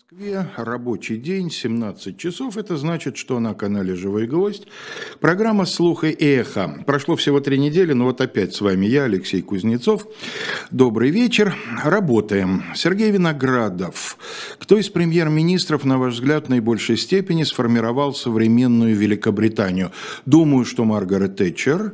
Рабочий день, 17 часов. Это значит, что на канале «Живой гвоздь» программа «Слух и эхо». Прошло всего 3 недели, но вот опять с вами я, Алексей Кузнецов. Добрый вечер. Работаем. Сергей Виноградов. Кто из премьер-министров, на ваш взгляд, в наибольшей степени сформировал современную Великобританию? Думаю, что Маргарет Тэтчер.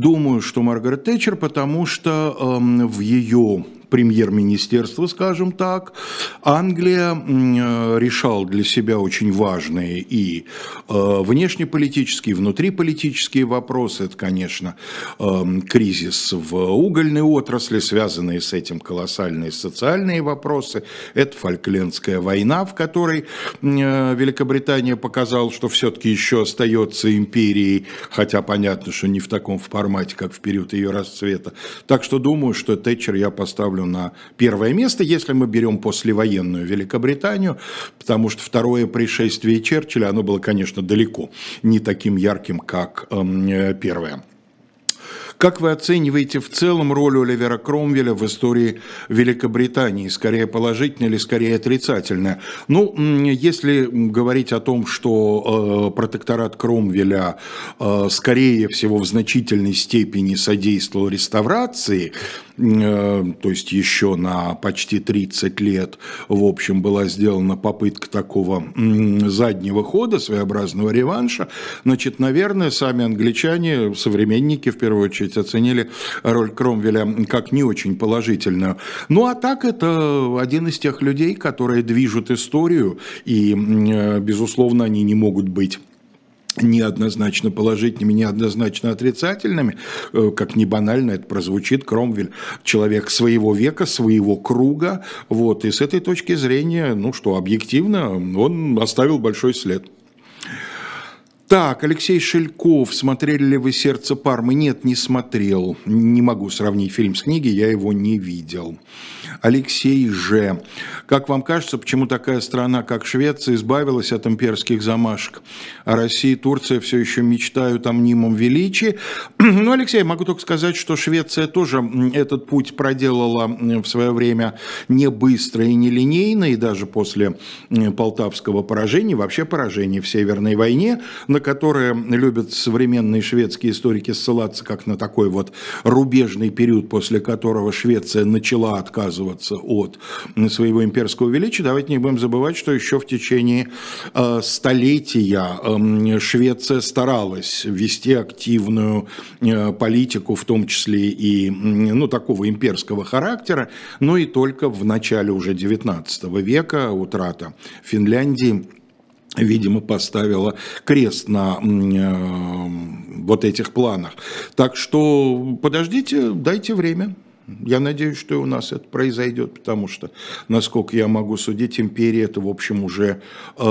Потому что в ее премьер-министерство, скажем так, Англия решал для себя очень важные и внешнеполитические, и внутриполитические вопросы. Это, конечно, кризис в угольной отрасли, связанные с этим колоссальные социальные вопросы. Это Фолклендская война, в которой Великобритания показала, что все-таки еще остается империей, хотя понятно, что не в таком формате, как в период ее расцвета. Так что думаю, что Тэтчер я поставлю на первое место, если мы берем послевоенную Великобританию, потому что второе пришествие Черчилля, оно было, конечно, далеко не таким ярким, как первое. Как вы оцениваете в целом роль Оливера Кромвеля в истории Великобритании? Скорее положительная или скорее отрицательная? Ну, если говорить о том, что протекторат Кромвеля, скорее всего, в значительной степени содействовал реставрации, то есть еще на почти 30 лет, в общем, была сделана попытка такого заднего хода, своеобразного реванша, значит, наверное, сами англичане, современники, в первую очередь, оценили роль Кромвеля как не очень положительную. Ну, а так, это один из тех людей, которые движут историю, и, безусловно, они не могут быть неоднозначно положительными, неоднозначно отрицательными, как ни банально это прозвучит. Кромвель – человек своего века, своего круга, вот, и с этой точки зрения, ну что, объективно, он оставил большой след. Так, Алексей Шельков, смотрели ли вы «Сердце Пармы»? Нет, не смотрел. Не могу сравнить фильм с книгой, я его не видел. Алексей Ж. Как вам кажется, почему такая страна, как Швеция, избавилась от имперских замашек, а Россия и Турция все еще мечтают о мнимом величии? Ну, Алексей, могу только сказать, что Швеция тоже этот путь проделала в свое время не быстро и не линейно, и даже после Полтавского поражения, вообще поражения в Северной войне, на которые любят современные шведские историки ссылаться как на такой вот рубежный период, после которого Швеция начала отказываться от своего имперского величия. Давайте не будем забывать, что еще в течение столетия Швеция старалась вести активную политику, в том числе и такого имперского характера, но и только в начале уже XIX века утрата Финляндии, видимо, поставила крест на вот этих планах. Так что подождите, дайте время. Я надеюсь, что и у нас это произойдет, потому что, насколько я могу судить, империя – это, в общем, уже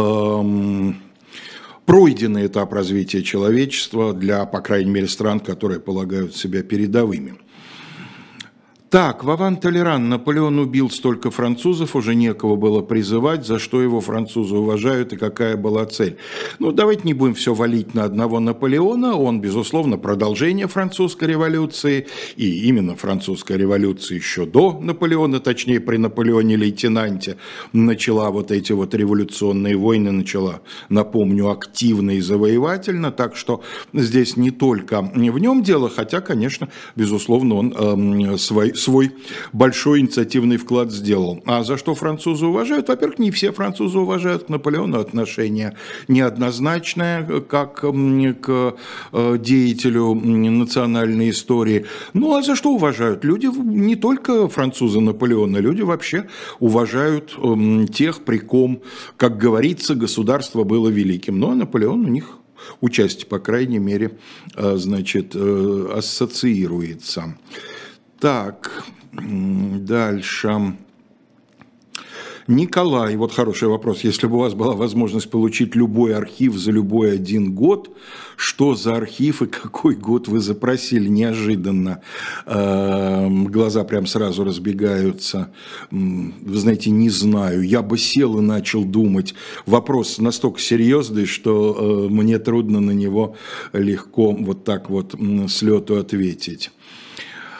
пройденный этап развития человечества для, по крайней мере, стран, которые полагают себя передовыми. Так, Вован Толеран. Наполеон убил столько французов, уже некого было призывать, за что его французы уважают и какая была цель. Ну, давайте не будем все валить на одного Наполеона. Он, безусловно, продолжение французской революции, и именно французская революция еще до Наполеона, точнее, при Наполеоне-лейтенанте, начала вот эти вот революционные войны, начала, напомню, активно и завоевательно, так что здесь не только в нем дело, хотя, конечно, безусловно, он свой большой инициативный вклад сделал. А за что французы уважают? Во-первых, не все французы уважают к Наполеону, отношение неоднозначное как к деятелю национальной истории. Ну, а за что уважают? Люди, не только французы Наполеона, люди вообще уважают тех, при ком, как говорится, государство было великим. Ну, а Наполеон у них участие, по крайней мере, значит, ассоциируется. Так, дальше. Николай, вот хороший вопрос. Если бы у вас была возможность получить любой архив за любой 1 год, что за архив и какой год вы запросили? Неожиданно. Глаза прям сразу разбегаются. Вы знаете, не знаю. Я бы сел и начал думать. Вопрос настолько серьезный, что мне трудно на него легко вот так вот с лету ответить.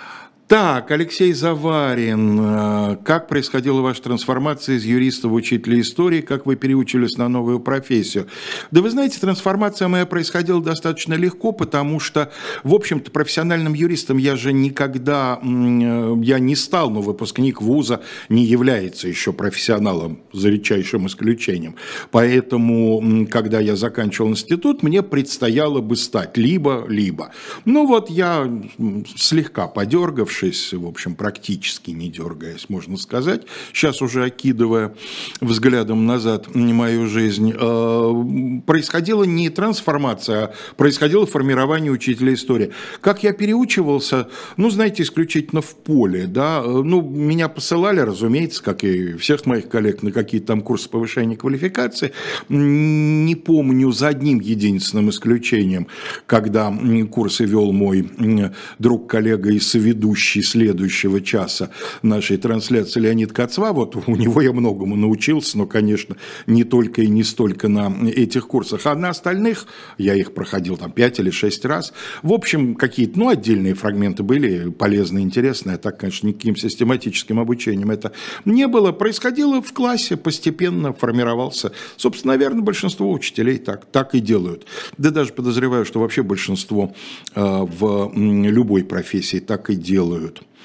Так, Алексей Заварин. Как происходила ваша трансформация из юриста в учителя истории? Как вы переучились на новую профессию? Да вы знаете, трансформация моя происходила достаточно легко, потому что, в общем-то, профессиональным юристом я же никогда, я не стал, но выпускник вуза не является еще профессионалом, за редчайшим исключением. Поэтому, когда я заканчивал институт, мне предстояло бы стать либо-либо. Ну вот я слегка подергавшись, в общем, практически не дергаясь, можно сказать, сейчас уже окидывая взглядом назад мою жизнь, происходила не трансформация, а происходило формирование учителя истории. Как я переучивался, ну, знаете, исключительно в поле, да, ну, меня посылали, разумеется, как и всех моих коллег, на какие-то там курсы повышения квалификации, не помню за одним единственным исключением, когда курсы вел мой друг, коллега и соведущий следующего часа нашей трансляции Леонид Кацва. Вот у него я многому научился, но, конечно, не только и не столько на этих курсах, а на остальных я их проходил там 5 или 6 раз. В общем, какие-то, ну, отдельные фрагменты были полезные, интересные, а так, конечно, никаким систематическим обучением это не было. Происходило в классе, постепенно формировался. Собственно, наверное, большинство учителей так и делают. Да даже подозреваю, что вообще большинство в любой профессии так и делают.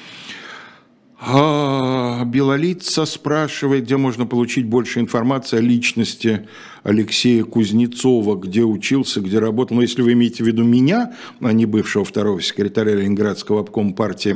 Белолица спрашивает, где можно получить больше информации о личности Алексея Кузнецова, где учился, где работал. Но если вы имеете в виду меня, а не бывшего второго секретаря Ленинградского обкома партии,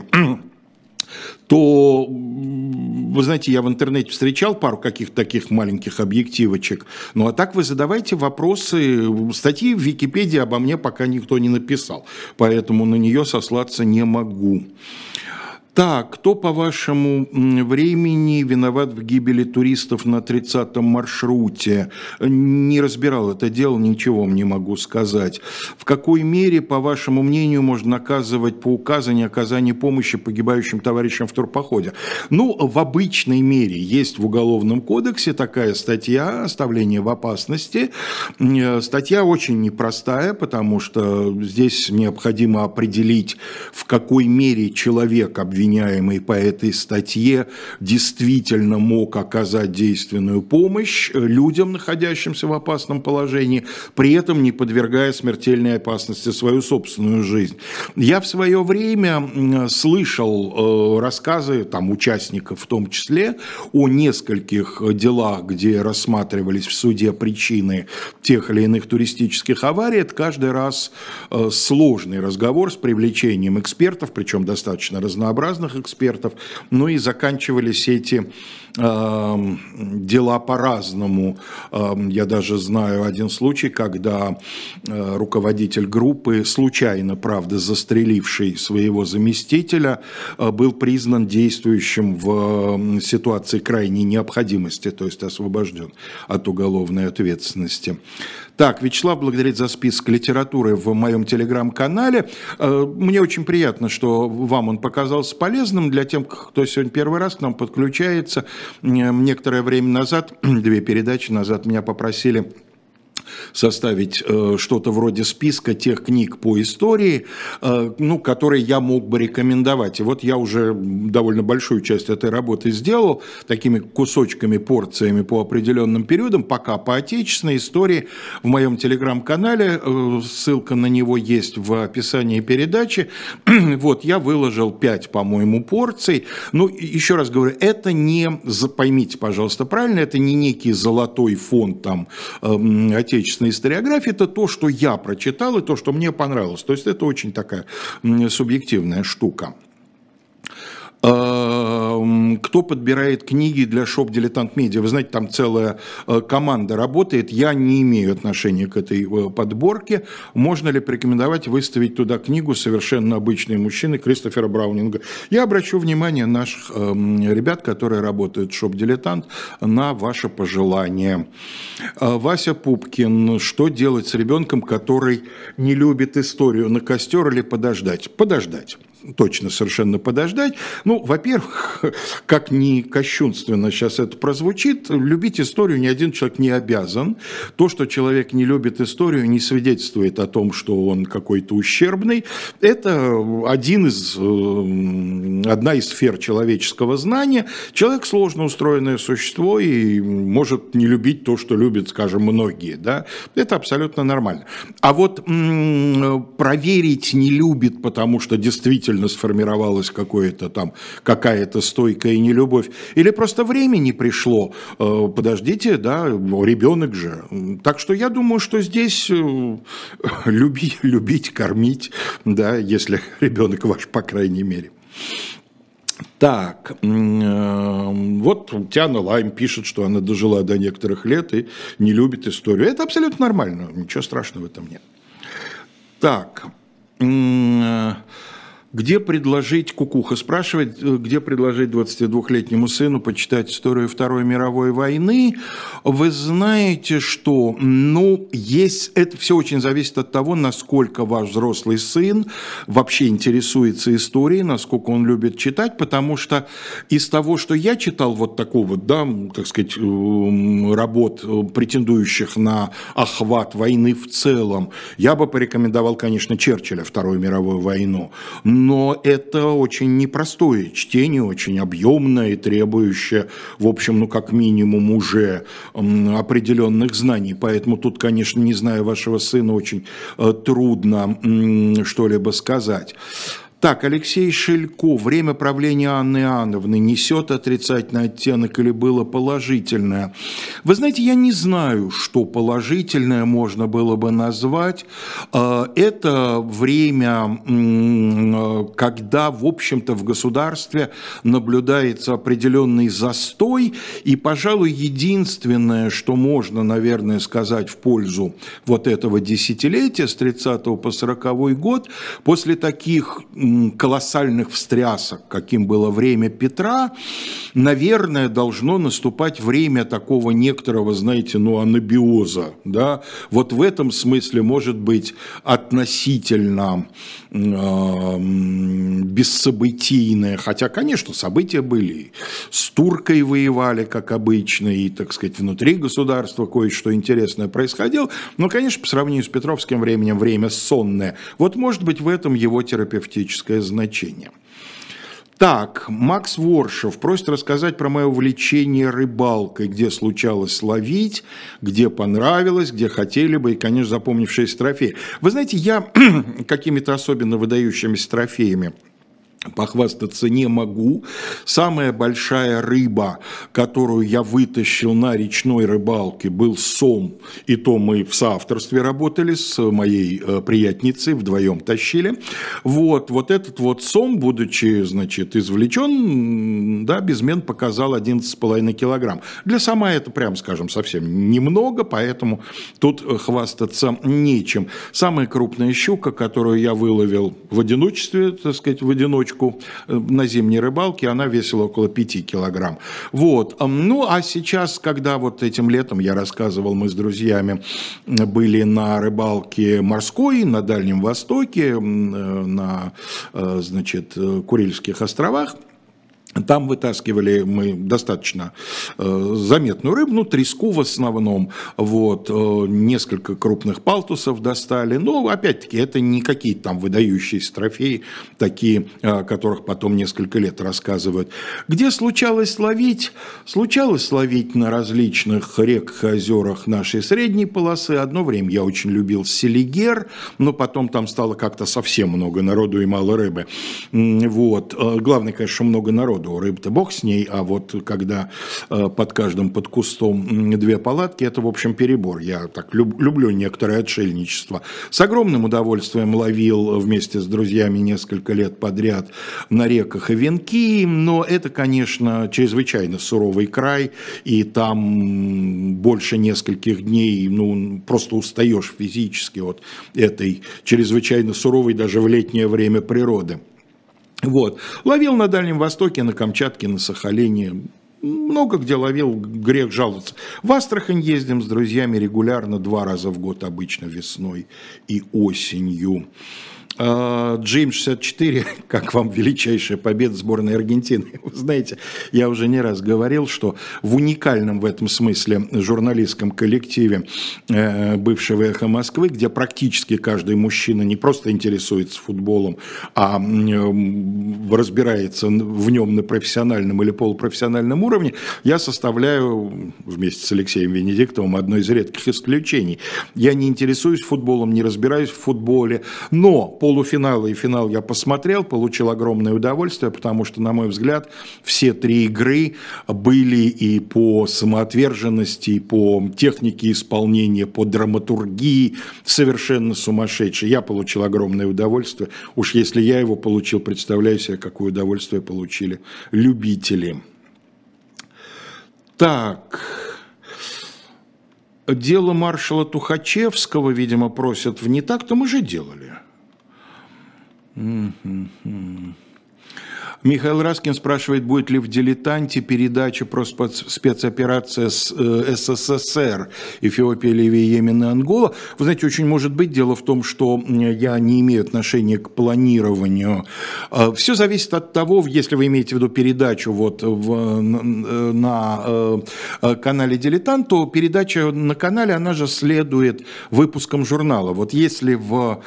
то, вы знаете, я в интернете встречал пару каких-то таких маленьких объективочек. Ну, а так вы задавайте вопросы. Статьи в Википедии обо мне пока никто не написал, поэтому на нее сослаться не могу. Так, кто, по вашему времени, виноват в гибели туристов на 30-м маршруте? Не разбирал это дело, ничего вам не могу сказать. В какой мере, по вашему мнению, можно наказывать по указанию оказание помощи погибающим товарищам в турпоходе? Ну, в обычной мере есть в Уголовном кодексе такая статья «Оставление в опасности». Статья очень непростая, потому что здесь необходимо определить, в какой мере человек, обвиняемый по этой статье, действительно мог оказать действенную помощь людям, находящимся в опасном положении, при этом не подвергая смертельной опасности свою собственную жизнь. Я в свое время слышал рассказы там, участников в том числе о нескольких делах, где рассматривались в суде причины тех или иных туристических аварий. Это каждый раз сложный разговор с привлечением экспертов, причем достаточно разнообразных экспертов, ну и заканчивались эти дела по-разному. Я даже знаю один случай, когда руководитель группы, случайно, правда, застреливший своего заместителя, был признан действующим в ситуации крайней необходимости, то есть освобожден от уголовной ответственности. Так, Вячеслав благодарит за список литературы в моем телеграм-канале. Мне очень приятно, что вам он показался полезным. Для тех, кто сегодня первый раз к нам подключается, некоторое время назад, 2 передачи назад, меня попросили составить что-то вроде списка тех книг по истории, ну, которые я мог бы рекомендовать. И вот я уже довольно большую часть этой работы сделал, такими кусочками, порциями по определенным периодам, пока по отечественной истории в моем телеграм-канале, ссылка на него есть в описании передачи. Вот, я выложил 5, по-моему, порций. Ну, еще раз говорю, это не, поймите, пожалуйста, правильно, это не некий золотой фонд там отечественной историографии, это то, что я прочитал и то, что мне понравилось. То есть это очень такая субъективная штука. Кто подбирает книги для шоп «Дилетант Медиа»? Вы знаете, там целая команда работает. Я не имею отношения к этой подборке. Можно ли порекомендовать выставить туда книгу «Совершенно обычные мужчины» Кристофера Браунинга? Я обращу внимание наших ребят, которые работают в шоп «Дилетант», на ваше пожелание. Вася Пупкин. Что делать с ребенком, который не любит историю? На костер или подождать? Подождать. точно совершенно подождать. Ну, во-первых, как ни кощунственно сейчас это прозвучит, любить историю ни один человек не обязан. То, что человек не любит историю, не свидетельствует о том, что он какой-то ущербный. Это одна из сфер человеческого знания. Человек сложно устроенное существо и может не любить то, что любят, скажем, многие. Да? Это абсолютно нормально. А вот проверить, не любит, потому что действительно сформировалась какая-то стойкая нелюбовь, или просто время не пришло, подождите, да, ребенок же. Так что я думаю, что здесь любить, кормить, да, если ребенок ваш, по крайней мере. Так, вот Тиана Лайм пишет, что она дожила до некоторых лет и не любит историю. Это абсолютно нормально, ничего страшного в этом нет. Так, где предложить, Кукуха спрашивает, где предложить 22-летнему сыну почитать историю Второй мировой войны? Вы знаете, что, это все очень зависит от того, насколько ваш взрослый сын вообще интересуется историей, насколько он любит читать, потому что из того, что я читал, вот такого, да, так сказать, работ, претендующих на охват войны в целом, я бы порекомендовал, конечно, Черчилля, Вторую мировую войну. Но это очень непростое чтение, очень объемное и требующее, в общем, как минимум уже определенных знаний. Поэтому тут, конечно, не зная вашего сына, очень трудно что-либо сказать. Так, Алексей Шелько. Время правления Анны Иоанновны несет отрицательный оттенок или было положительное? Вы знаете, я не знаю, что положительное можно было бы назвать. Это время, когда, в общем-то, в государстве наблюдается определенный застой. И, пожалуй, единственное, что можно, наверное, сказать в пользу вот этого десятилетия с 30 по 40 год, после таких колоссальных встрясок, каким было время Петра, наверное, должно наступать время такого некоторого, знаете, анабиоза. Да? Вот в этом смысле, может быть, относительно бессобытийное, хотя, конечно, события были. С туркой воевали, как обычно, и, так сказать, внутри государства кое-что интересное происходило, но, конечно, по сравнению с петровским временем, время сонное. Вот, может быть, в этом его терапевтическое значение. Так, Макс Воршев просит рассказать про мое увлечение рыбалкой, где случалось ловить, где понравилось, где хотели бы, и, конечно, запомнившиеся трофеи. Вы знаете, я какими-то особенно выдающимися трофеями похвастаться не могу. Самая большая рыба, которую я вытащил на речной рыбалке, был сом. И то мы в соавторстве работали с моей приятницей, вдвоем тащили. Вот этот вот сом, будучи, значит, извлечен, да, безмен показал 11,5 килограмм. Для сома это, прям скажем, совсем немного, поэтому тут хвастаться нечем. Самая крупная щука, которую я выловил в одиночестве, так сказать, в одиночку, на зимней рыбалке, она весила около 5 килограмм. Вот. Ну, а сейчас, когда вот этим летом, я рассказывал, мы с друзьями были на рыбалке морской на Дальнем Востоке, на, значит, Курильских островах, там вытаскивали мы достаточно заметную рыбу, треску в основном, вот, несколько крупных палтусов достали, но, опять-таки, это не какие-то там выдающиеся трофеи, такие, о которых потом несколько лет рассказывают. Где случалось ловить? Случалось ловить на различных реках и озерах нашей средней полосы. Одно время я очень любил Селигер, но потом там стало как-то совсем много народу и мало рыбы. Вот. Главное, конечно, много народу. Рыб-то бог с ней, а вот когда под каждым под кустом 2 палатки, это, в общем, перебор. Я так люблю некоторое отшельничество. С огромным удовольствием ловил вместе с друзьями несколько лет подряд на реках и венки, но это, конечно, чрезвычайно суровый край, и там больше нескольких дней, просто устаешь физически от этой чрезвычайно суровой даже в летнее время природы. Вот. Ловил на Дальнем Востоке, на Камчатке, на Сахалине. Много где ловил, грех жаловаться. В Астрахань ездим с друзьями регулярно 2 раза в год, обычно весной и осенью. Джим-64, как вам величайшая победа сборной Аргентины? Вы знаете, я уже не раз говорил, что в уникальном в этом смысле журналистском коллективе бывшего «Эхо Москвы», где практически каждый мужчина не просто интересуется футболом, а разбирается в нем на профессиональном или полупрофессиональном уровне, я составляю вместе с Алексеем Венедиктовым одно из редких исключений. Я не интересуюсь футболом, не разбираюсь в футболе, но полуфинал и финал я посмотрел, получил огромное удовольствие, потому что, на мой взгляд, все три игры были и по самоотверженности, и по технике исполнения, по драматургии совершенно сумасшедшие. Я получил огромное удовольствие. Уж если я его получил, представляю себе, какое удовольствие получили любители. Так... Дело маршала Тухачевского, видимо, просят в «Не так», то мы же делали. Михаил Раскин спрашивает, будет ли в «Дилетанте» передача про спецоперация с СССР, Эфиопия, Ливия, Йемен и Ангола. Вы знаете, очень может быть. Дело в том, что я не имею отношения к планированию. Все зависит от того, если вы имеете в виду передачу вот на канале «Дилетант», то передача на канале, она же следует выпускам журнала. Вот если в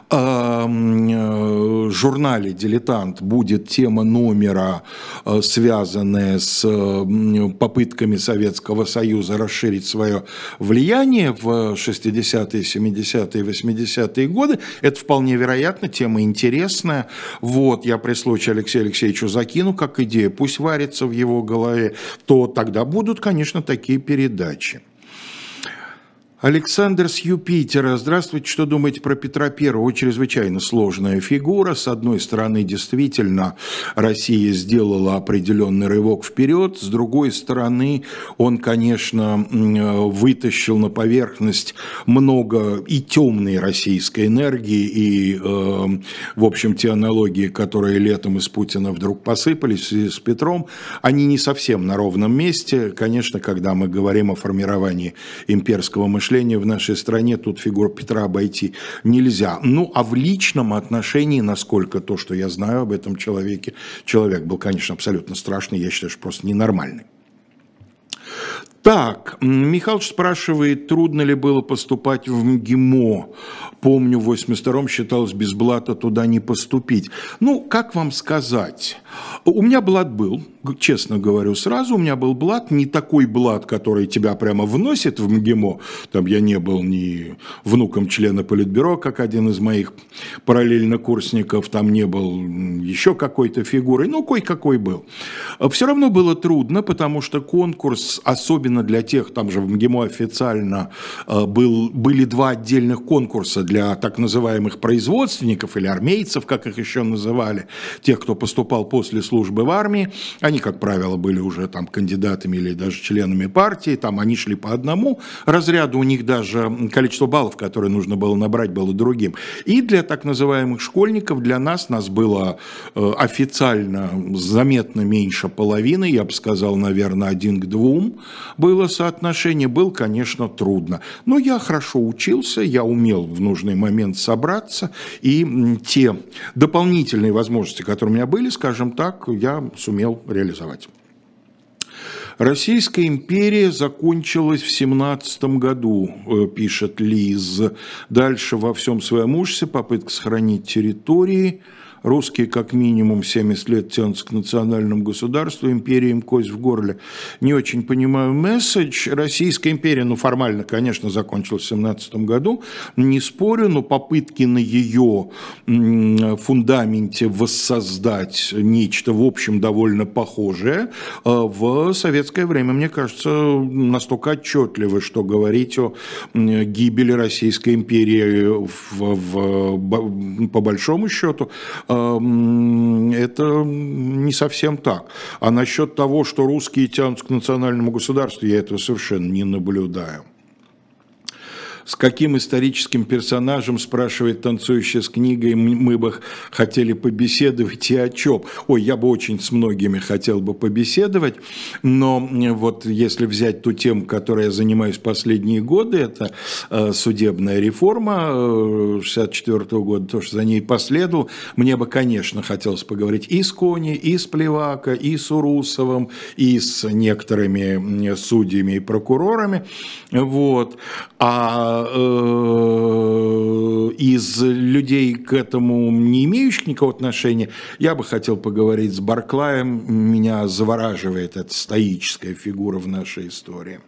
журнале «Дилетант» будет тема номера, связанная с попытками Советского Союза расширить свое влияние в 60-е, 70-е, 80-е годы, это вполне вероятно, тема интересная. Вот, я при случае Алексею Алексеевичу закину как идею, пусть варится в его голове, то тогда будут, конечно, такие передачи. Александр с Юпитера. Здравствуйте, что думаете про Петра Первого? Чрезвычайно сложная фигура. С одной стороны, действительно, Россия сделала определенный рывок вперед. С другой стороны, он, конечно, вытащил на поверхность много и темной российской энергии, и, в общем, те аналогии, которые летом из Путина вдруг посыпались с Петром, они не совсем на ровном месте. Конечно, когда мы говорим о формировании имперского мышления в нашей стране, тут фигуру Петра обойти нельзя. Ну, а в личном отношении, насколько то, что я знаю об этом человеке, человек был, конечно, абсолютно страшный, я считаю, что просто ненормальный. Так, Михалыч спрашивает, трудно ли было поступать в МГИМО. Помню, в 82-м считалось без блата туда не поступить. Ну, как вам сказать? У меня блат был, честно говорю сразу, у меня был блат, не такой блат, который тебя прямо вносит в МГИМО. Там я не был ни внуком члена Политбюро, как один из моих параллельнокурсников, там не был еще какой-то фигурой, ну, кой-какой был. Все равно было трудно, потому что конкурс, особенно для тех, там же в МГИМО официально были два отдельных конкурса для так называемых производственников или армейцев, как их еще называли, тех, кто поступал после службы в армии. Они, как правило, были уже там кандидатами или даже членами партии, там они шли по одному разряду, у них даже количество баллов, которые нужно было набрать, было другим. И для так называемых школьников, для нас было официально заметно меньше половины, я бы сказал, наверное, 1 к 2 было соотношение, было, конечно, трудно. Но я хорошо учился, я умел в нужный момент собраться, и те дополнительные возможности, которые у меня были, скажем так, я сумел реализовать. Российская империя закончилась в 17 году, пишет Лиз. Дальше во всем своем ужасе попытка сохранить территории. Русские как минимум 70 лет тянутся к национальному государству, империя им кость в горле. Не очень понимаю месседж. Российская империя, ну формально, конечно, закончилась в 17 году, не спорю, но попытки на ее фундаменте воссоздать нечто, в общем, довольно похожее, в советское время, мне кажется, настолько отчетливо, что говорить о гибели Российской империи по большому счету, это не совсем так. А насчет того, что русские тянутся к национальному государству, я этого совершенно не наблюдаю. С каким историческим персонажем, спрашивает танцующая с книгой, мы бы хотели побеседовать и о чем? Ой, я бы очень с многими хотел бы побеседовать, но вот если взять ту тему, которой я занимаюсь последние годы, это судебная реформа 1964 года, то, что за ней последовало, мне бы, конечно, хотелось поговорить и с Кони, и с Плевако, и с Урусовым, и с некоторыми судьями и прокурорами, вот. А из людей к этому не имеющих никакого отношения, я бы хотел поговорить с Барклаем. Меня завораживает эта стоическая фигура в нашей истории.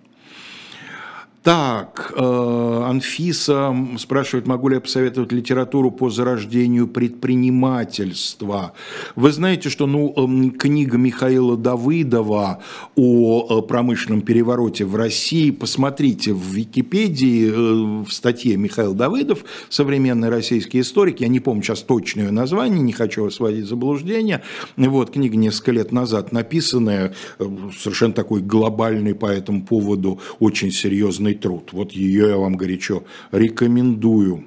Так, Анфиса спрашивает, могу ли я посоветовать литературу по зарождению предпринимательства. Вы знаете, что книга Михаила Давыдова о промышленном перевороте в России, посмотрите в Википедии, в статье Михаил Давыдов, современный российский историк, я не помню сейчас точное ее название, не хочу вас вводить в заблуждение, вот, книга несколько лет назад написанная, совершенно такой глобальный по этому поводу, очень серьезный труд. Вот ее я вам горячо рекомендую.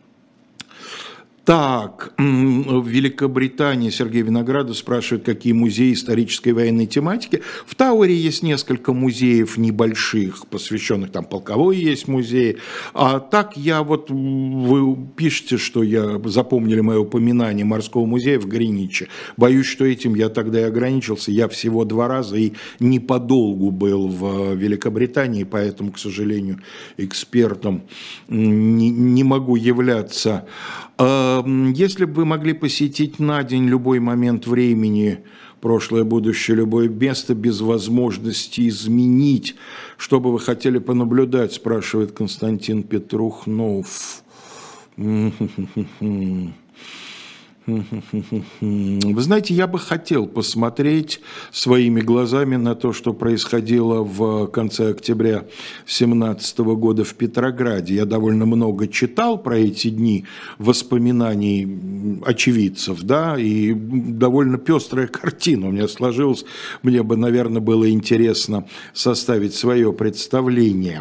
Так, в Великобритании Сергей Виноградов спрашивает, какие музеи исторической и военной тематики. В Тауэре есть несколько музеев небольших, посвященных, там полковой есть музей. А так вы пишете, что запомнили мое упоминание морского музея в Гринвиче. Боюсь, что этим я тогда и ограничился. Я всего 2 раза и не подолгу был в Великобритании, поэтому, к сожалению, экспертом не могу являться. Если бы вы могли посетить на день любой момент времени, прошлое, будущее, любое место, без возможности изменить, что бы вы хотели понаблюдать, спрашивает Константин Петрухнов. Вы знаете, я бы хотел посмотреть своими глазами на то, что происходило в конце октября 2017 года в Петрограде. Я довольно много читал про эти дни воспоминаний очевидцев, да, и довольно пестрая картина у меня сложилась. Мне бы, наверное, было интересно составить свое представление.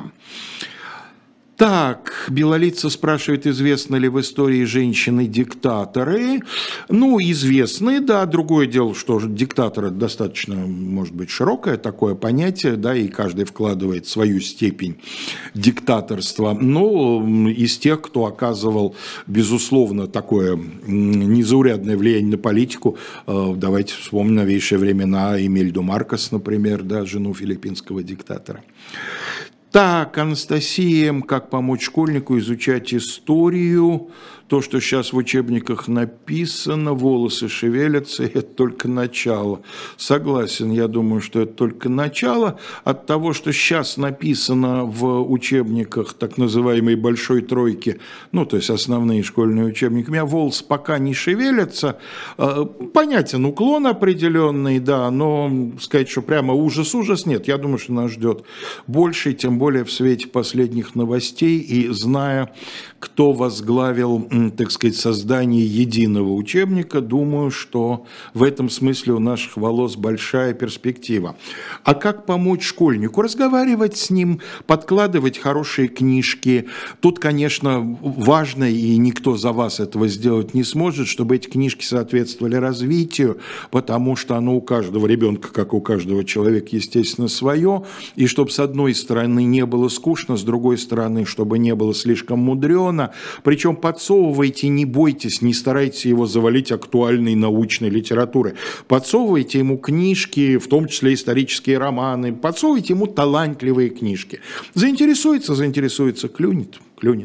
Так, Белолица спрашивает, известны ли в истории женщины-диктаторы. Известны, да. Другое дело, что диктатор – это достаточно, может быть, широкое такое понятие, да, и каждый вкладывает свою степень диктаторства. Но из тех, кто оказывал, безусловно, такое незаурядное влияние на политику, давайте вспомним новейшие времена Эмильду Маркос, например, да, жену филиппинского диктатора. Так, Анастасия, как помочь школьнику изучать историю? То, что сейчас в учебниках написано, волосы шевелятся, это только начало. Согласен, я думаю, что это только начало. От того, что сейчас написано в учебниках так называемой большой тройки, то есть основные школьные учебники, у меня волосы пока не шевелятся. Понятен уклон определенный, да, но сказать, что прямо ужас-ужас, нет. Я думаю, что нас ждет больше, тем более в свете последних новостей и зная, кто возглавил, так сказать, создание единого учебника, думаю, что в этом смысле у наших волос большая перспектива. А как помочь школьнику? Разговаривать с ним, подкладывать хорошие книжки. Тут, конечно, важно, и никто за вас этого сделать не сможет, чтобы эти книжки соответствовали развитию, потому что оно у каждого ребенка, как у каждого человека, естественно, свое, и чтобы с одной стороны не было скучно, с другой стороны, чтобы не было слишком мудрено. Причем подсовывайте, не бойтесь, не старайтесь его завалить актуальной научной литературой. Подсовывайте ему книжки, в том числе исторические романы, подсовывайте ему талантливые книжки. Заинтересуется, клюнет.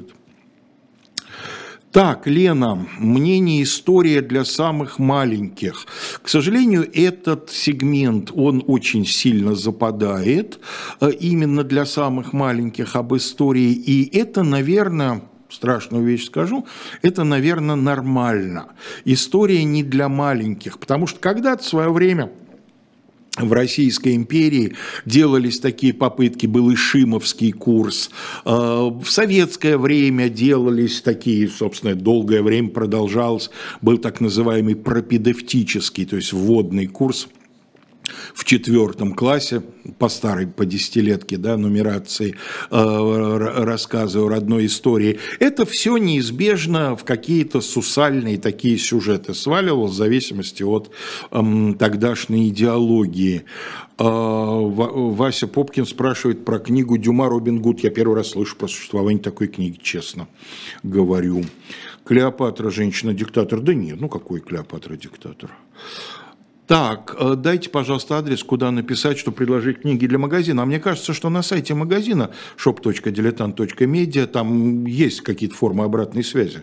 Так, Лена, мнение «История для самых маленьких». К сожалению, этот сегмент, он очень сильно западает именно для самых маленьких об истории. И это, наверное, страшную вещь скажу, это, наверное, нормально. История не для маленьких, потому что когда-то в свое время в Российской империи делались такие попытки, был Ишимовский курс. В советское время делались такие, собственно, долгое время продолжалось, был так называемый пропедевтический, то есть вводный курс в 4 классе, по старой, по десятилетке, да, нумерации, рассказы о родной истории, это все неизбежно в какие-то сусальные такие сюжеты сваливалось в зависимости от тогдашней идеологии. Вася Попкин спрашивает про книгу Дюма «Робин Гуд». Я первый раз слышу про существование такой книги, честно говорю. Клеопатра, женщина-диктатор. Да нет, ну какой Клеопатра-диктатор? Так, дайте, пожалуйста, адрес, куда написать, что предложить книги для магазина. А мне кажется, что на сайте магазина shop.diletant.media там есть какие-то формы обратной связи.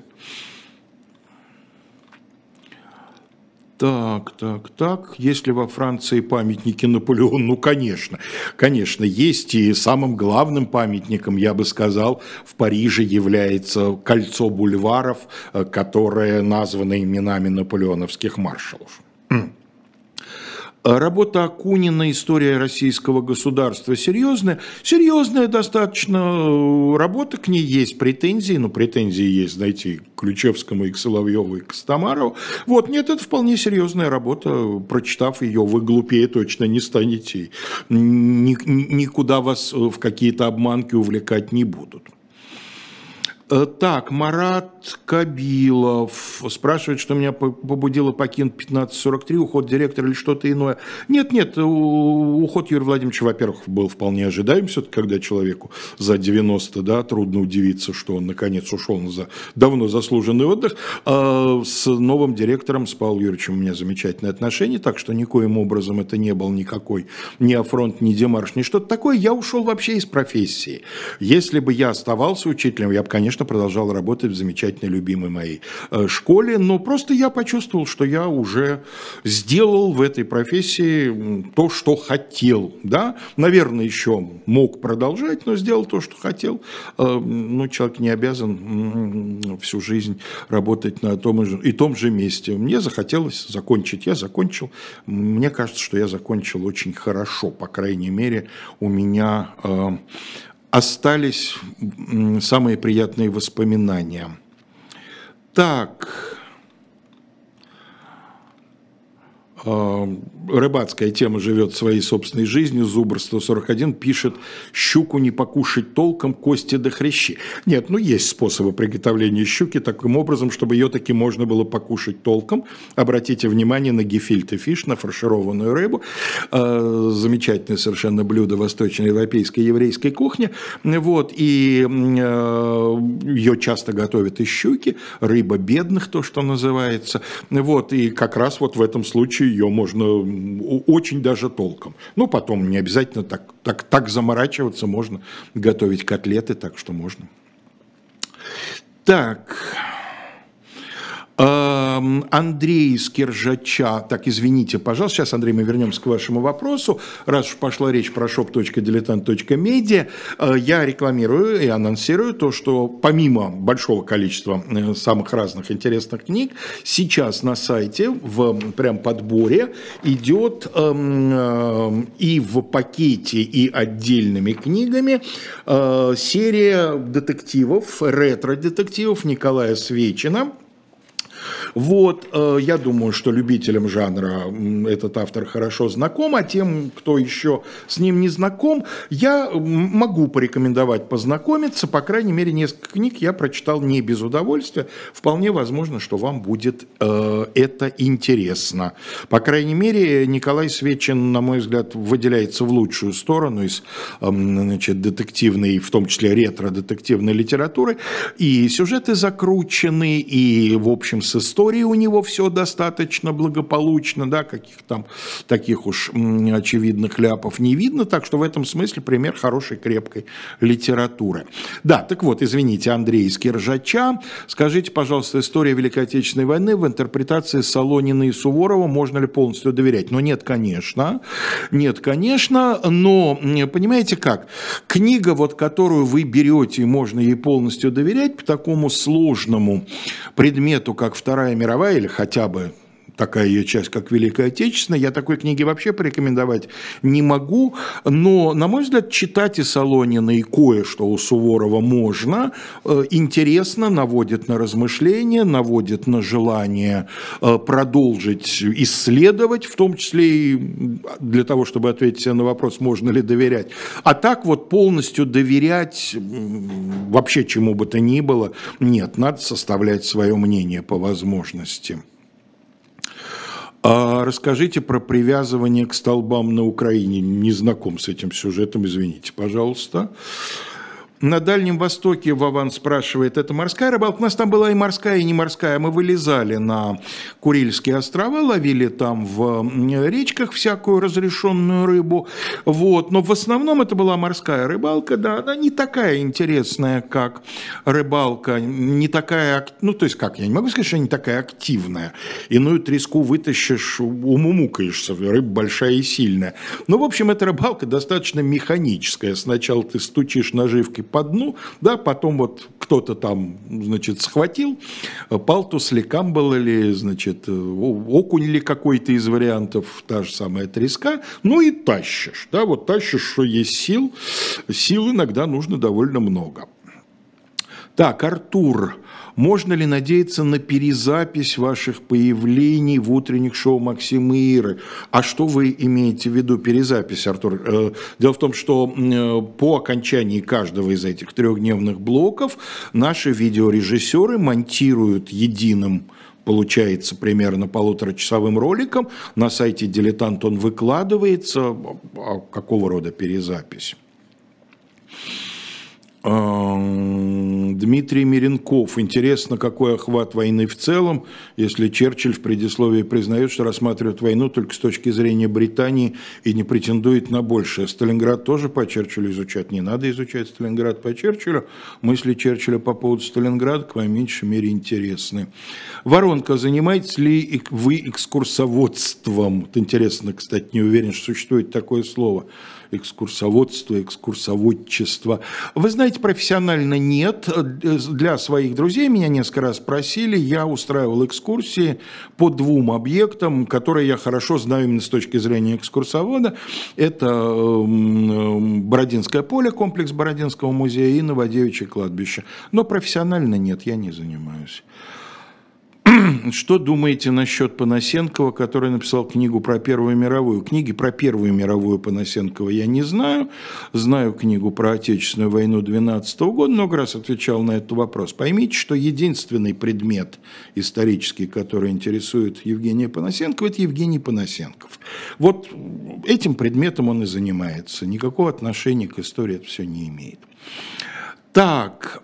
Так. Есть ли во Франции памятники Наполеону? Ну, конечно, есть. И самым главным памятником, я бы сказал, в Париже является кольцо бульваров, которое названо именами наполеоновских маршалов. Работа Акунина «История российского государства» серьезная достаточно работа, к ней есть претензии, но претензии есть, знаете, к Ключевскому, и к Соловьеву, и к Костомарову. Вот, нет, это вполне серьезная работа, прочитав ее, вы глупее точно не станете, никуда вас в какие-то обманки увлекать не будут. Так, Марат Кабилов спрашивает, что меня побудило покинуть 1543, уход директора или что-то иное. Нет, уход Юрия Владимировича, во-первых, был вполне ожидаем, все-таки, когда человеку за 90, да, трудно удивиться, что он наконец ушел на давно заслуженный отдых. С новым директором, с Павлом Юрьевичем, у меня замечательные отношения, так что никоим образом это не был никакой ни афронт, ни демарш, ни что-то такое. Я ушел вообще из профессии. Если бы я оставался учителем, я бы, конечно, продолжал работать в замечательной, любимой моей школе, но просто я почувствовал, что я уже сделал в этой профессии то, что хотел, да, наверное, еще мог продолжать, но сделал то, что хотел. Ну, человек не обязан всю жизнь работать на том и том же месте. Мне захотелось закончить, я закончил. Мне кажется, что я закончил очень хорошо, по крайней мере, у меня остались самые приятные воспоминания. Так, рыбацкая тема живет своей собственной жизнью. Зубр 141 пишет: щуку не покушать толком, кости до хрящи. Нет, ну есть способы приготовления щуки таким образом, чтобы ее таки можно было покушать толком. Обратите внимание на гефильте фиш, на фаршированную рыбу. Замечательное совершенно блюдо восточноевропейской еврейской кухни. Вот, и ее часто готовят из щуки. Рыба бедных, то, что называется. Вот, и как раз вот в этом случае ее можно очень даже толком. Ну, потом не обязательно так заморачиваться, можно готовить котлеты, так что можно. Так, Андрей из Киржача. Так, извините, пожалуйста, сейчас, Андрей, мы вернемся к вашему вопросу. Раз уж пошла речь про shop.diletant.media, я рекламирую и анонсирую то, что помимо большого количества самых разных интересных книг, сейчас на сайте в прям подборе идет и в пакете, и отдельными книгами серия детективов, ретро-детективов Николая Свечина. Вот, я думаю, что любителям жанра этот автор хорошо знаком, а тем, кто еще с ним не знаком, я могу порекомендовать познакомиться. По крайней мере, несколько книг я прочитал не без удовольствия. Вполне возможно, что вам будет это интересно. По крайней мере, Николай Свечин, на мой взгляд, выделяется в лучшую сторону из, значит, детективной, в том числе ретро-детективной литературы. И сюжеты закручены, и, в общем, с историей у него все достаточно благополучно, да, каких там таких уж очевидных ляпов не видно, так что в этом смысле пример хорошей крепкой литературы. Да, так вот, извините, Андрей из Киржача, скажите, пожалуйста, история Великой Отечественной войны в интерпретации Солонина и Суворова можно ли полностью доверять? Ну, нет, конечно, но понимаете как, книга, вот, которую вы берете, и можно ей полностью доверять по такому сложному предмету, как Вторая мировая или хотя бы такая ее часть, как Великая Отечественная. Я такой книги вообще порекомендовать не могу, но, на мой взгляд, читать и Солонина, и кое-что у Суворова можно. Интересно, наводит на размышления, наводит на желание продолжить исследовать, в том числе и для того, чтобы ответить себе на вопрос, можно ли доверять. А так вот полностью доверять вообще чему бы то ни было, нет, надо составлять свое мнение по возможности. Расскажите про привязывание к столбам на Украине. Не знаком с этим сюжетом, извините, пожалуйста. На Дальнем Востоке Вован спрашивает, это морская рыбалка? У нас там была и морская, и не морская. Мы вылезали на Курильские острова, ловили там в речках всякую разрешенную рыбу. Вот. Но в основном это была морская рыбалка, да, она не такая интересная, как рыбалка, не такая, ну то есть как, я не могу сказать, что не такая активная. Иную треску вытащишь, умумукаешься, рыба большая и сильная. Но в общем эта рыбалка достаточно механическая. Сначала ты стучишь наживкой по дну, да, потом вот кто-то там, значит, схватил, палтус ли, камбал ли, значит, окунь ли какой-то из вариантов, та же самая треска, ну и тащишь, да, вот тащишь, что есть сил иногда нужно довольно много. Так, Артур, можно ли надеяться на перезапись ваших появлений в утренних шоу Максима и Иры? А что вы имеете в виду перезапись, Артур? Дело в том, что по окончании каждого из этих трехдневных блоков наши видеорежиссеры монтируют единым, получается, примерно полуторачасовым роликом. На сайте «Дилетант» он выкладывается. Какого рода перезапись? Дмитрий Миренков. Интересно, какой охват войны в целом, если Черчилль в предисловии признает, что рассматривает войну только с точки зрения Британии и не претендует на большее. Сталинград тоже по Черчиллю изучать? Не надо изучать Сталинград по Черчиллю. Мысли Черчилля по поводу Сталинграда, по меньшей мере, интересны. Воронка. Занимаетесь ли вы экскурсоводством? Вот интересно, кстати, не уверен, что существует такое слово. Экскурсоводство, экскурсоводчество. Вы знаете, профессионально нет. Для своих друзей меня несколько раз просили, я устраивал экскурсии по двум объектам, которые я хорошо знаю именно с точки зрения экскурсовода. Это Бородинское поле, комплекс Бородинского музея и Новодевичье кладбище. Но профессионально нет, я не занимаюсь. Что думаете насчет Панасенкова, который написал книгу про Первую мировую? Книги про Первую мировую Панасенкова я не знаю. Знаю книгу про Отечественную войну 12 года, много раз отвечал на этот вопрос. Поймите, что единственный предмет исторический, который интересует Евгения Панасенкова, это Евгений Панасенков. Вот этим предметом он и занимается. Никакого отношения к истории это все не имеет. Так...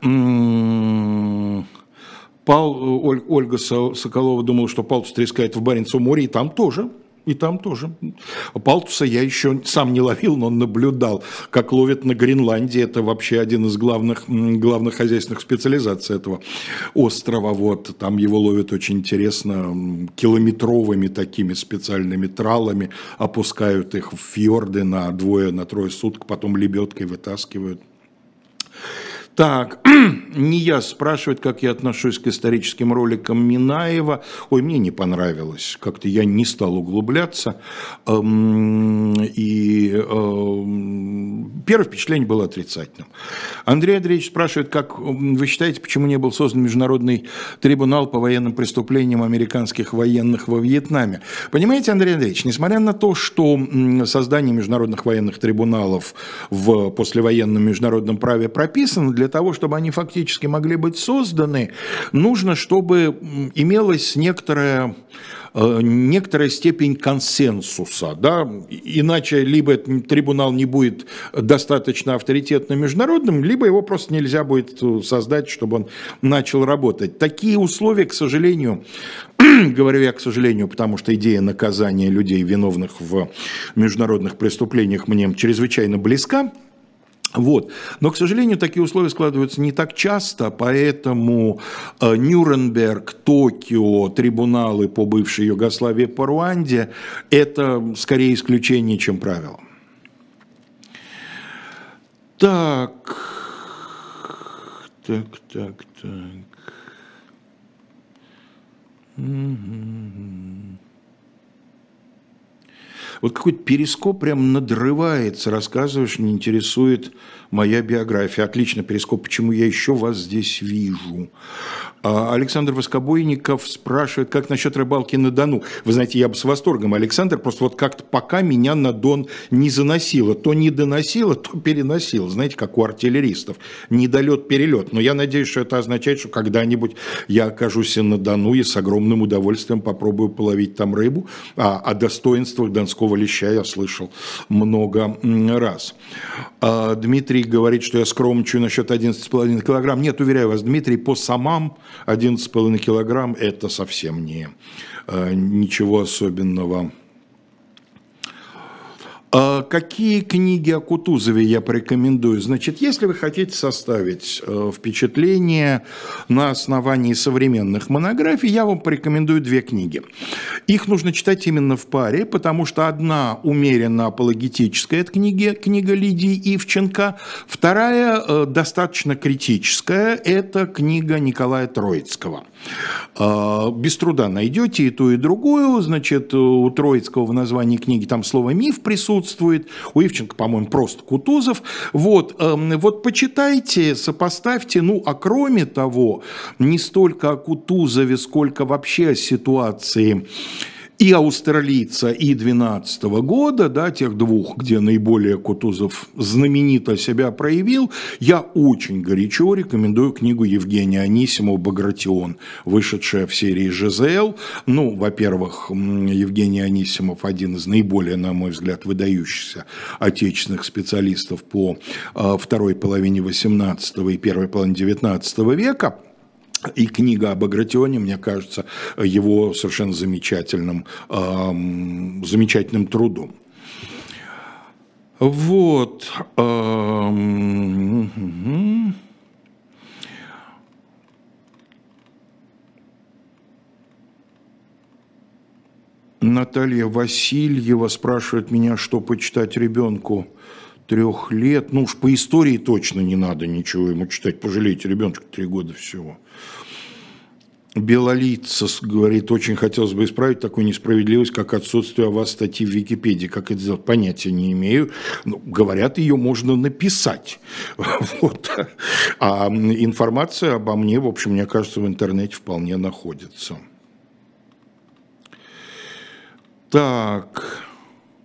Ольга Соколова думала, что палтус трескает в Баренцевом море, и там тоже. И там тоже. Палтуса я еще сам не ловил, но наблюдал, как ловят на Гренландии. Это вообще один из главных хозяйственных специализаций этого острова. Вот. Там его ловят очень интересно, километровыми такими специальными тралами, опускают их в фьорды на трое суток, потом лебедкой вытаскивают. Так, Нияз спрашивает, как я отношусь к историческим роликам Минаева. Ой, мне не понравилось. Как-то я не стал углубляться. И первое впечатление было отрицательным. Андрей Андреевич спрашивает, как вы считаете, почему не был создан международный трибунал по военным преступлениям американских военных во Вьетнаме? Понимаете, Андрей Андреевич, несмотря на то, что создание международных военных трибуналов в послевоенном международном праве прописано, для того, чтобы они фактически могли быть созданы, нужно, чтобы имелась некоторая степень консенсуса, да? Иначе либо этот трибунал не будет достаточно авторитетным международным, либо его просто нельзя будет создать, чтобы он начал работать. Такие условия, к сожалению, говорю я к сожалению, потому что идея наказания людей, виновных в международных преступлениях, мне чрезвычайно близка. Вот. Но, к сожалению, такие условия складываются не так часто, поэтому Нюрнберг, Токио, трибуналы по бывшей Югославии, по Руанде – это скорее исключение, чем правило. Так. Угу. Вот какой-то перископ прям надрывается, рассказываешь, не интересует моя биография. Отлично, перископ, почему я еще вас здесь вижу? Александр Воскобойников спрашивает, как насчет рыбалки на Дону. Вы знаете, я бы с восторгом, Александр, просто вот как-то пока меня на Дон не заносило. То не доносило, то переносило. Знаете, как у артиллеристов. Недолет-перелет. Но я надеюсь, что это означает, что когда-нибудь я окажусь на Дону и с огромным удовольствием попробую половить там рыбу. О достоинствах донского леща я слышал много раз. Дмитрий говорит, что я скромничаю насчет 11,5 килограмм. Нет, уверяю вас, Дмитрий, по самам 11,5 килограмм это совсем ничего особенного. Какие книги о Кутузове я порекомендую? Значит, если вы хотите составить впечатление на основании современных монографий, я вам порекомендую две книги. Их нужно читать именно в паре, потому что одна умеренно апологетическая, это книга Лидии Ивченко, вторая достаточно критическая, это книга Николая Троицкого. Без труда найдете и ту, и другую. Значит, у Троицкого в названии книги там слово «миф» присутствует, у Ивченко, по-моему, просто Кутузов. Вот почитайте, сопоставьте. Ну, а кроме того, не столько о Кутузове, сколько вообще о ситуации и австралийца, и 12 года, да, тех двух, где наиболее Кутузов знаменито себя проявил, я очень горячо рекомендую книгу Евгения Анисимова «Багратион», вышедшая в серии «ЖЗЛ». Ну, во-первых, Евгений Анисимов один из наиболее, на мой взгляд, выдающихся отечественных специалистов по второй половине 18 и первой половине 19 века. И книга о Багратионе, мне кажется, его совершенно замечательным трудом. Вот. Наталья Васильева спрашивает меня, что почитать ребенку 3 лет. Ну уж по истории точно не надо ничего ему читать. Пожалейте, ребеночку 3 года всего. Белолица говорит, очень хотелось бы исправить такую несправедливость, как отсутствие у вас статьи в Википедии. Как это сделать? Понятия не имею. Ну, говорят, ее можно написать. Вот. А информация обо мне, в общем, мне кажется, в интернете вполне находится. Так.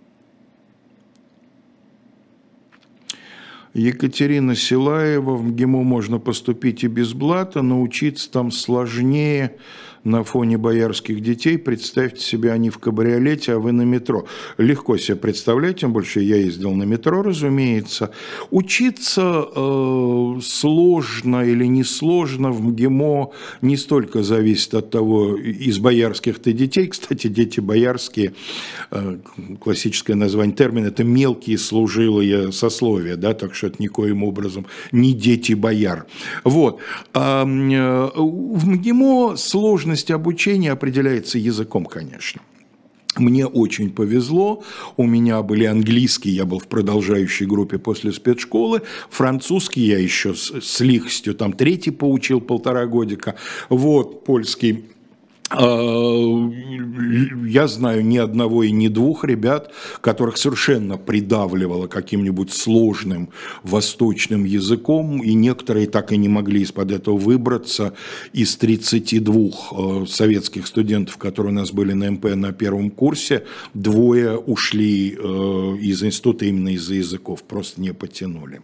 Екатерина Силаева, в МГИМО можно поступить и без блата, но учиться там сложнее на фоне боярских детей. Представьте себе, они в кабриолете, а вы на метро. Легко себе представлять, тем больше я ездил на метро, разумеется. Учиться сложно или несложно в МГИМО не столько зависит от того, из боярских ты детей. Кстати, дети боярские, классическое название термина, это мелкие служилые сословия, да, так что это никоим образом не дети бояр. Вот. В МГИМО сложность обучения определяется языком, конечно. Мне очень повезло, у меня были английский, я был в продолжающей группе после спецшколы, французский я еще с лихостью, там 3-й поучил 1,5 годика, вот, польский. Я знаю ни одного и ни двух ребят, которых совершенно придавливало каким-нибудь сложным восточным языком, и некоторые так и не могли из-под этого выбраться. Из 32 советских студентов, которые у нас были на МП на первом курсе, 2 ушли из института именно из-за языков, просто не потянули.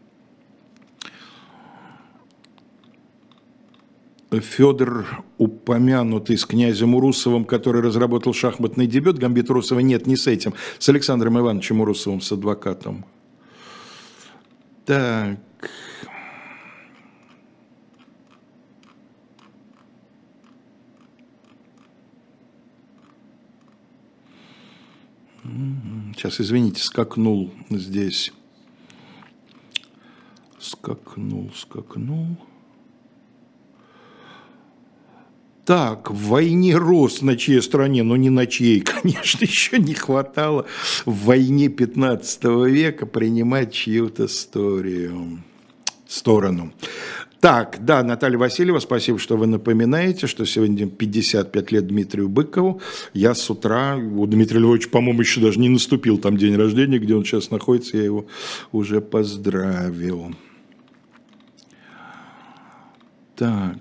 Федор, упомянутый с князем Урусовым, который разработал шахматный дебют, гамбит Урусова, нет, не с этим, с Александром Ивановичем Урусовым, с адвокатом. Так. Сейчас, извините, скакнул здесь. Скакнул. Так, в войне рос на чьей стране, но не на чьей, конечно, еще не хватало в войне 15 века принимать чью-то сторону. Так, да, Наталья Васильева, спасибо, что вы напоминаете, что сегодня 55 лет Дмитрию Быкову. Я с утра, у Дмитрия Львовича, по-моему, еще даже не наступил там день рождения, где он сейчас находится, я его уже поздравил. Так...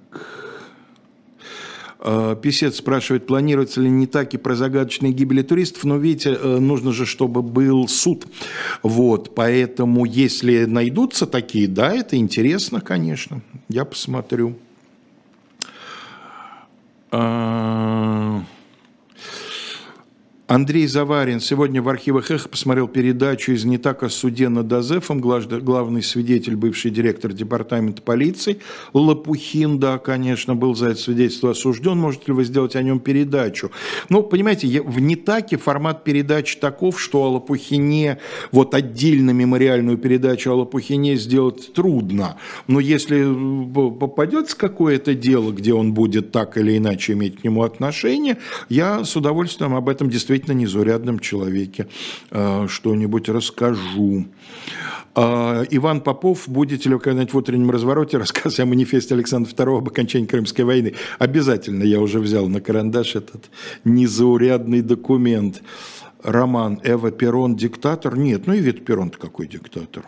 Писец спрашивает, планируется ли не так и про загадочные гибели туристов, но видите, нужно же, чтобы был суд. Вот, поэтому, если найдутся такие, да, это интересно, конечно, я посмотрю. Андрей Заварин сегодня в архивах «Эхо» посмотрел передачу из «Не так о суде над Азефом». Главный свидетель, бывший директор департамента полиции Лопухин, да, конечно, был за это свидетельство осужден. Можете ли вы сделать о нем передачу? Ну, понимаете, в «Не таке» формат передачи таков, что о Лопухине, вот отдельно мемориальную передачу о Лопухине сделать трудно. Но если попадется какое-то дело, где он будет так или иначе иметь к нему отношение, я с удовольствием об этом действительно незаурядном человеке что-нибудь расскажу. Иван Попов, будете ли вы когда-нибудь в утреннем развороте рассказывать о манифесте Александра II об окончании Крымской войны? Обязательно, я уже взял на карандаш этот незаурядный документ. Роман, Эва Перрон диктатор? Нет, ну и Эва Перрон-то какой диктатор?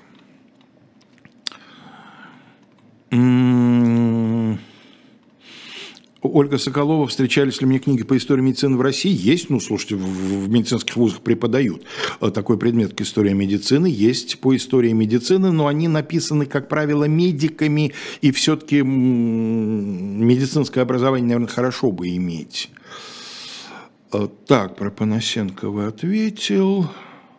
Ольга Соколова, встречались ли мне книги по истории медицины в России? Есть, ну, слушайте, в медицинских вузах преподают такой предмет, как история медицины, есть по истории медицины, но они написаны, как правило, медиками, и все-таки медицинское образование, наверное, хорошо бы иметь. Так, про Панасенко вы ответил.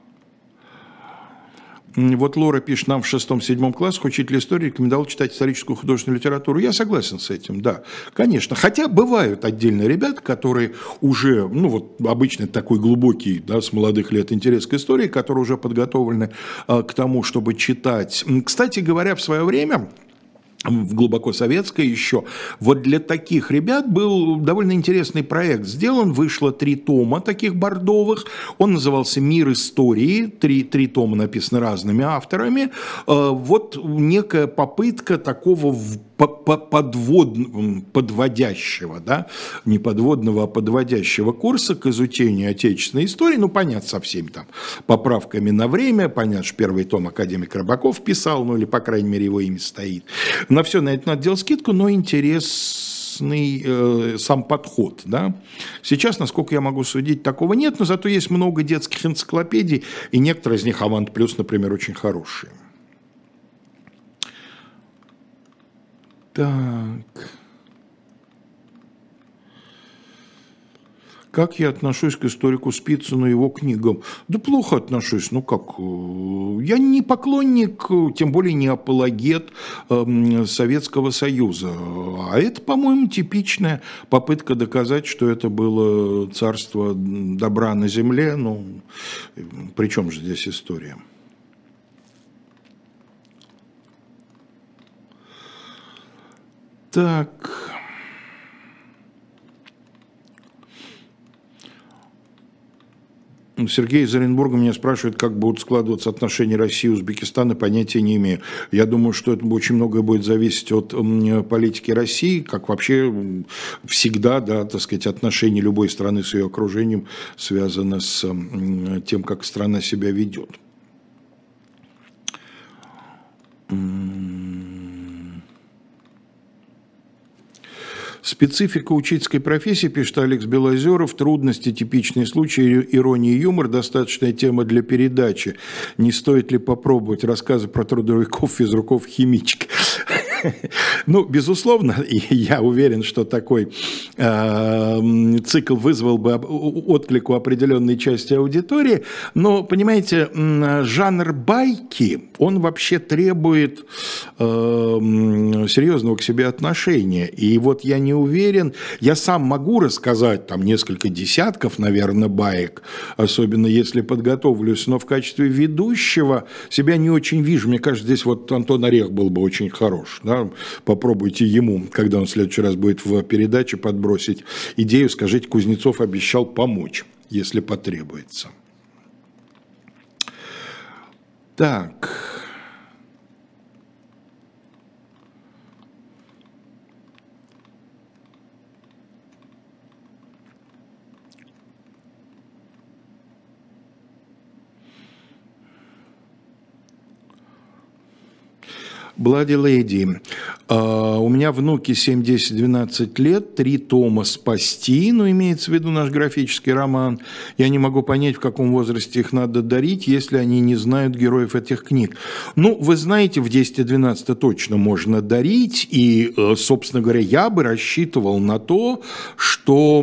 Вот Лора пишет, нам в 6-7 классах учитель истории рекомендовал читать историческую художественную литературу. Я согласен с этим, да, конечно. Хотя бывают отдельные ребята, которые уже, ну вот обычно такой глубокий, да, с молодых лет интерес к истории, которые уже подготовлены к тому, чтобы читать. Кстати говоря, в свое время... в глубоко советское еще. Вот для таких ребят был довольно интересный проект сделан. Вышло 3 тома таких бордовых. Он назывался «Мир истории». 3 тома написаны разными авторами. Вот некая попытка такого подводящего, да, не подводного, а подводящего курса к изучению отечественной истории. Ну, понятно, со всеми там поправками на время. Понятно, что первый том академик Рыбаков писал, ну, или, по крайней мере, его имя стоит. На все на это надо делать скидку, но интересный сам подход. Да? Сейчас, насколько я могу судить, такого нет, но зато есть много детских энциклопедий, и некоторые из них «Авант Плюс», например, очень хорошие. Так... Как я отношусь к историку Спицыну и его книгам? Да плохо отношусь, ну как, я не поклонник, тем более не апологет Советского Союза. А это, по-моему, типичная попытка доказать, что это было царство добра на земле. Ну, при чем же здесь история? Так... Сергей из Оренбурга меня спрашивает, как будут складываться отношения России и Узбекистана, понятия не имею. Я думаю, что это очень многое будет зависеть от политики России, как вообще всегда, да, так сказать, отношения любой страны с ее окружением связано с тем, как страна себя ведет. Специфика учительской профессии, пишет Алекс Белозеров, трудности, типичные случаи, ирония и юмор, достаточная тема для передачи. Не стоит ли попробовать рассказы про трудовиков, физруков, химичек? Ну, безусловно, я уверен, что такой цикл вызвал бы отклик у определенной части аудитории, но, понимаете, жанр байки, он вообще требует серьезного к себе отношения, и вот я не уверен, я сам могу рассказать там несколько десятков, наверное, баек, особенно если подготовлюсь, но в качестве ведущего себя не очень вижу, мне кажется, здесь вот Антон Орех был бы очень хорош. Да? Попробуйте ему, когда он в следующий раз будет в передаче, подбросить идею, скажите, Кузнецов обещал помочь, если потребуется. Так. Bloody Lady. У меня внуки 7, 10, 12 лет, 3 тома «Спасти», ну, имеется в виду наш графический роман. Я не могу понять, в каком возрасте их надо дарить, если они не знают героев этих книг. Ну, вы знаете, в 10 и 12 точно можно дарить, и, собственно говоря, я бы рассчитывал на то, что,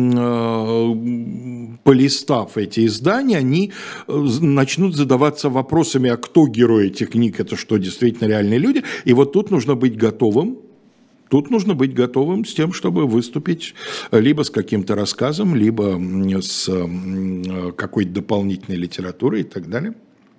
полистав эти издания, они начнут задаваться вопросами, а кто герой этих книг, это что, действительно реальные люди? И вот тут нужно быть готовым. Тут нужно быть готовым с тем, чтобы выступить либо с каким-то рассказом, либо с какой-то дополнительной литературой и так далее.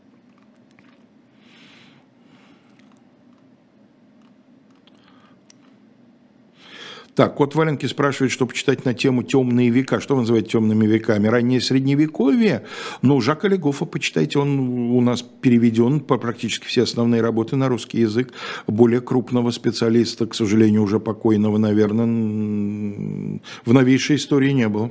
Так, кот Валенки спрашивает, что почитать на тему «Темные века». Что вы называете темными веками? Раннее Средневековье? Ну, Жака Легофа почитайте, он у нас переведен по практически все основные работы на русский язык. Более крупного специалиста, к сожалению, уже покойного, наверное, в новейшей истории не было.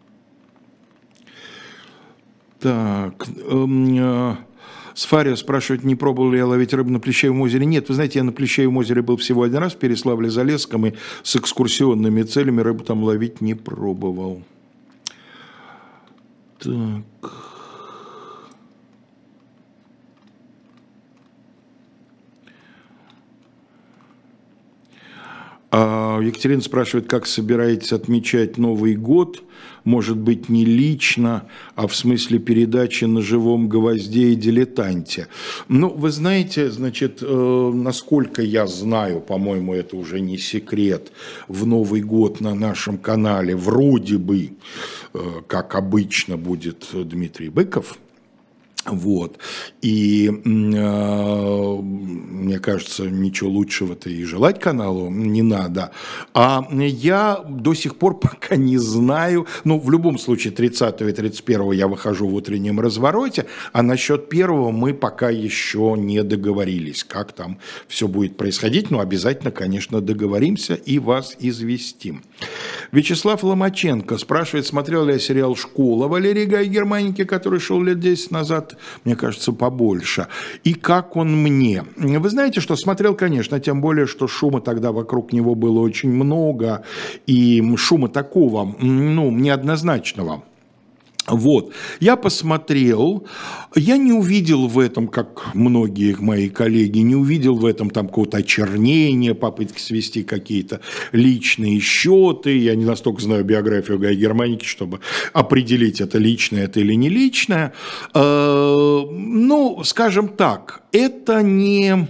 Так... Сфария спрашивает, не пробовал ли я ловить рыбу на Плещеевом озере. Нет, вы знаете, я на Плещеевом озере был всего один раз в Переславле-Залесском, и с экскурсионными целями рыбу там ловить не пробовал. Так... Екатерина спрашивает, как собираетесь отмечать Новый год? Может быть, не лично, а в смысле передачи на живом гвозде и дилетанте. Ну, вы знаете, значит, насколько я знаю, по-моему, это уже не секрет, в Новый год на нашем канале вроде бы, как обычно, будет Дмитрий Быков. Вот. И мне кажется, ничего лучшего-то и желать каналу не надо. А я до сих пор пока не знаю, ну, в любом случае, 30 и 31 я выхожу в утреннем развороте, а насчет 1 мы пока еще не договорились, как там все будет происходить. Но обязательно, конечно, договоримся и вас известим. Вячеслав Ломаченко спрашивает, смотрел ли я сериал «Школа» Валерия Гай Германики, который шел лет 10 назад, мне кажется, побольше. И как он мне? Вы знаете, что смотрел, конечно, тем более, что шума тогда вокруг него было очень много, и шума такого, ну, неоднозначного. Вот, я посмотрел, я не увидел в этом, как многие мои коллеги, не увидел в этом там какого-то очернения, попытки свести какие-то личные счеты, я не настолько знаю биографию Гая Германики, чтобы определить, это личное это или не личное. Ну, скажем так, это не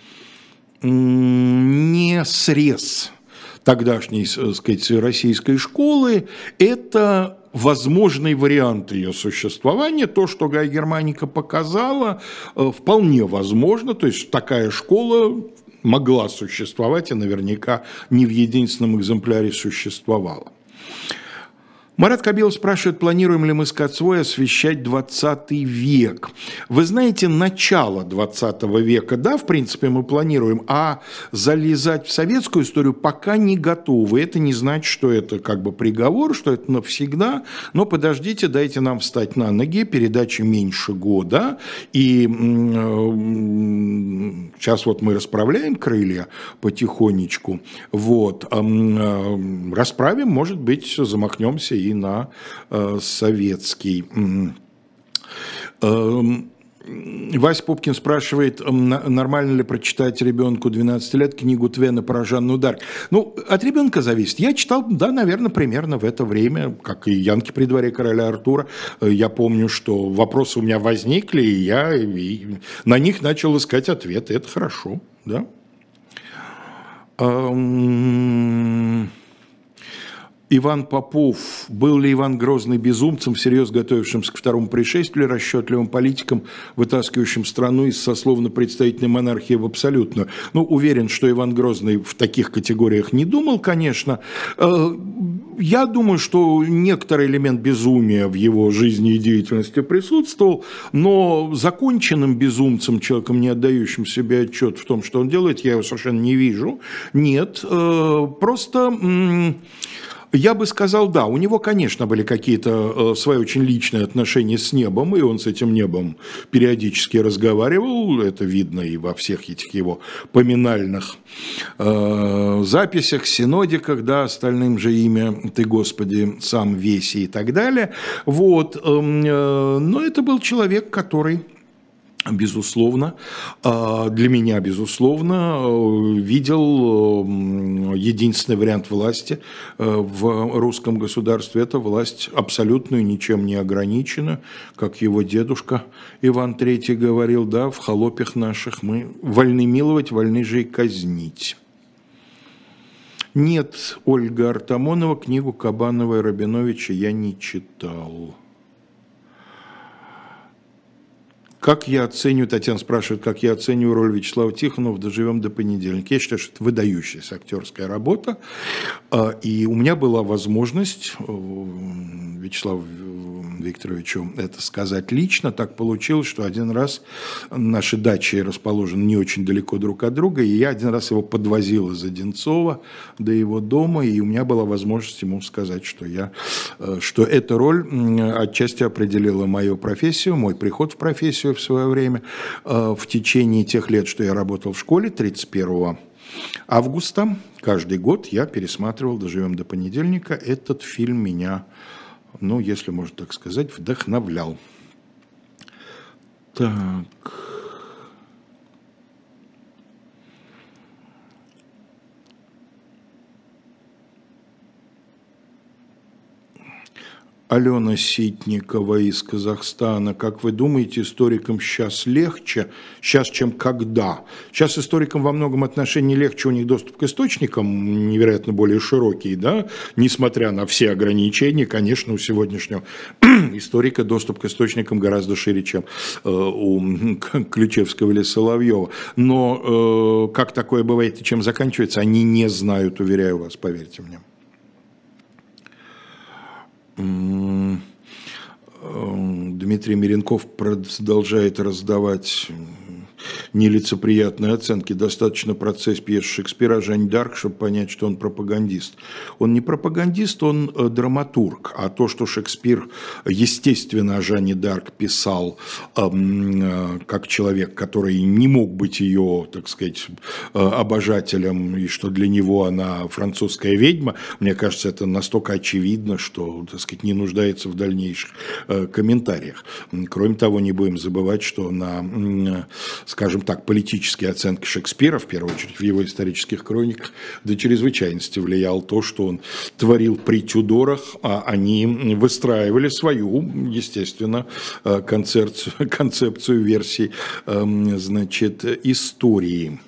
срез тогдашней, так сказать, российской школы, это возможный вариант ее существования. То, что Гай Германика показала, вполне возможно. То есть такая школа могла существовать и наверняка не в единственном экземпляре существовала. Марат Кабилов спрашивает, планируем ли мы с Кацвой освещать 20 век. Вы знаете, начало 20 века, да, в принципе, мы планируем, а залезать в советскую историю пока не готовы. Это не значит, что это как бы приговор, что это навсегда, но подождите, дайте нам встать на ноги, передачи меньше года, и сейчас вот мы расправляем крылья потихонечку, вот, расправим, может быть, замахнемся и на советский. Вася Пупкин спрашивает, нормально ли прочитать ребенку 12 лет книгу Твена про Жанну Дарк. Ну, от ребенка зависит. Я читал, да, наверное, примерно в это время, как и Янки при дворе короля Артура. Я помню, что вопросы у меня возникли, и я на них начал искать ответы. Это хорошо, да. Иван Попов. Был ли Иван Грозный безумцем, всерьез готовившимся к второму пришествию, расчетливым политиком, вытаскивающим страну из сословно-представительной монархии в абсолютную? Ну, уверен, что Иван Грозный в таких категориях не думал, конечно. Я думаю, что некоторый элемент безумия в его жизни и деятельности присутствовал, но законченным безумцем, человеком, не отдающим себе отчет в том, что он делает, я его совершенно не вижу. Нет, просто... Я бы сказал, да, у него, конечно, были какие-то свои очень личные отношения с небом, и он с этим небом периодически разговаривал, это видно и во всех этих его поминальных записях, синодиках, да, остальным же имя «Ты, Господи, сам веси» и так далее. Вот. Но это был человек, который... Безусловно, для меня, безусловно, видел единственный вариант власти в русском государстве. Это власть абсолютную, ничем не ограничена, как его дедушка Иван III говорил, да, в холопях наших мы вольны миловать, вольны же и казнить. Нет, Ольга Артамонова, книгу Кабанова и Рабиновича я не читал. Как я оцениваю, Татьяна спрашивает, как я оцениваю роль Вячеслава Тихонова в «Доживем до понедельника». Я считаю, что это выдающаяся актерская работа. И у меня была возможность Вячеславу Викторовичу это сказать лично. Так получилось, что один раз наши дачи расположены не очень далеко друг от друга, и я один раз его подвозил из Одинцова до его дома, и у меня была возможность ему сказать, что эта роль отчасти определила мою профессию, мой приход в профессию в свое время. В течение тех лет, что я работал в школе, 31 августа, каждый год я пересматривал «Доживем до понедельника». Этот фильм меня, ну, если можно так сказать, вдохновлял. Так... Алена Ситникова из Казахстана. Как вы думаете, историкам сейчас легче, сейчас, чем когда? Сейчас историкам во многом отношении легче, у них доступ к источникам невероятно более широкий, да? Несмотря на все ограничения, конечно, у сегодняшнего историка доступ к источникам гораздо шире, чем у Ключевского или Соловьева. Но как такое бывает и чем заканчивается, они не знают, уверяю вас, поверьте мне. Дмитрий Миренков продолжает раздавать нелицеприятные оценки. Достаточно процесс пьесы Шекспира «Жанне д'Арк», чтобы понять, что он пропагандист. Он не пропагандист, он драматург. А то, что Шекспир, естественно, о Жанне д'Арк писал как человек, который не мог быть ее, так сказать, обожателем, и что для него она французская ведьма, мне кажется, это настолько очевидно, что, так сказать, не нуждается в дальнейших комментариях. Кроме того, не будем забывать, что на, скажем так, политические оценки Шекспира, в первую очередь в его исторических хрониках, до чрезвычайности влиял то, что он творил при Тюдорах, а они выстраивали свою, естественно, концепцию версий, значит, истории.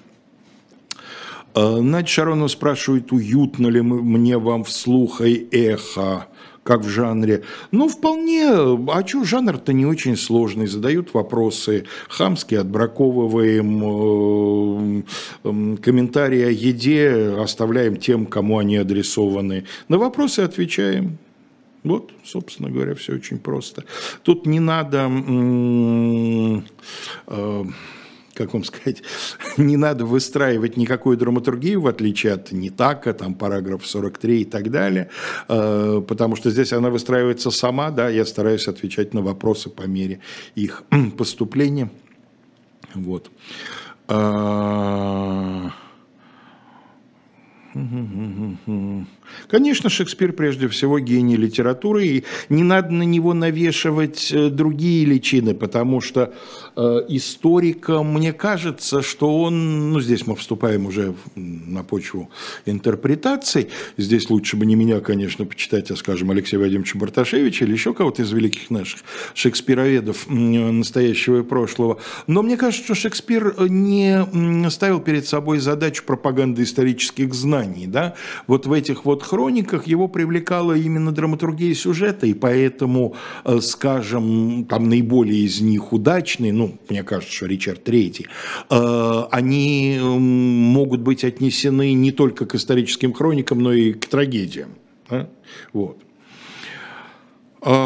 Надя Шаронова спрашивает, уютно ли мне вам вслух и эхо, как в жанре. Ну, вполне, а что, жанр-то не очень сложный, задают вопросы, хамски отбраковываем, комментарии о еде оставляем тем, кому они адресованы, на вопросы отвечаем. Вот, собственно говоря, все очень просто. Тут не надо... как вам сказать, не надо выстраивать никакую драматургию, в отличие от Нитака, там параграф 43 и так далее, потому что здесь она выстраивается сама, да, я стараюсь отвечать на вопросы по мере их поступления. Вот. Конечно, Шекспир прежде всего гений литературы, и не надо на него навешивать другие личины, потому что историкам, мне кажется, что он, ну здесь мы вступаем уже на почву интерпретаций, здесь лучше бы не меня, конечно, почитать, а, скажем, Алексея Вадимовича Барташевича или еще кого-то из великих наших шекспироведов настоящего и прошлого, но мне кажется, что Шекспир не ставил перед собой задачу пропаганды исторических знаний, да, вот в этих вот хрониках его привлекала именно драматургия сюжета, и поэтому, скажем, там наиболее из них удачные, ну, мне кажется, что Ричард III, они могут быть отнесены не только к историческим хроникам, но и к трагедиям. Да? Вот.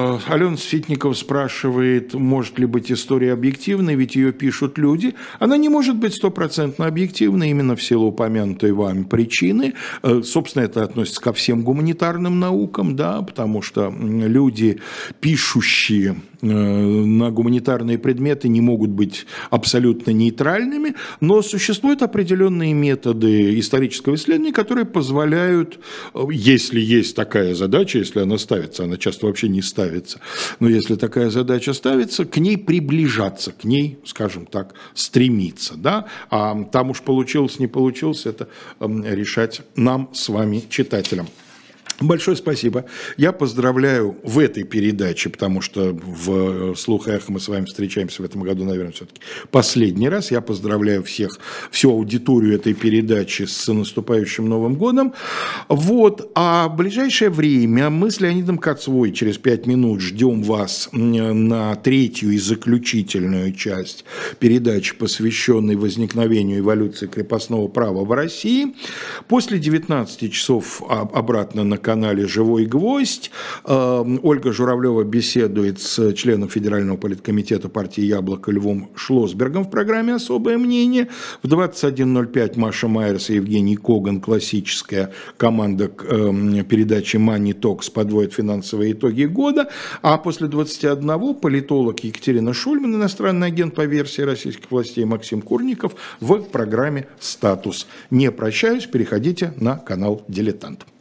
Алена Сфитникова спрашивает, может ли быть история объективной, ведь ее пишут люди. Она не может быть стопроцентно объективной именно в силу упомянутой вами причины. Собственно, это относится ко всем гуманитарным наукам, да, потому что люди, пишущие на гуманитарные предметы, не могут быть абсолютно нейтральными, но существуют определенные методы исторического исследования, которые позволяют, если есть такая задача, если она ставится, она часто вообще не ставится, но если такая задача ставится, к ней приближаться, к ней, скажем так, стремиться, да, а там уж получилось, не получилось, это решать нам с вами, читателям. Большое спасибо. Я поздравляю в этой передаче, потому что в «Слух и эхо» мы с вами встречаемся в этом году, наверное, все-таки последний раз. Я поздравляю всю аудиторию этой передачи с наступающим Новым годом. Вот. А в ближайшее время мы с Леонидом Кацвой через 5 минут ждем вас на третью и заключительную часть передачи, посвященной возникновению эволюции крепостного права в России. После 19 часов обратно на канале «Живой гвоздь». Ольга Журавлева беседует с членом Федерального политкомитета партии «Яблоко» Львом Шлосбергом в программе «Особое мнение». В 21:05 Маша Майерс и Евгений Коган, классическая команда передачи «Money Talks» подводит финансовые итоги года. А после 21 политолог Екатерина Шульман, иностранный агент по версии российских властей Максим Курников в программе «Статус». Не прощаюсь, переходите на канал «Дилетант».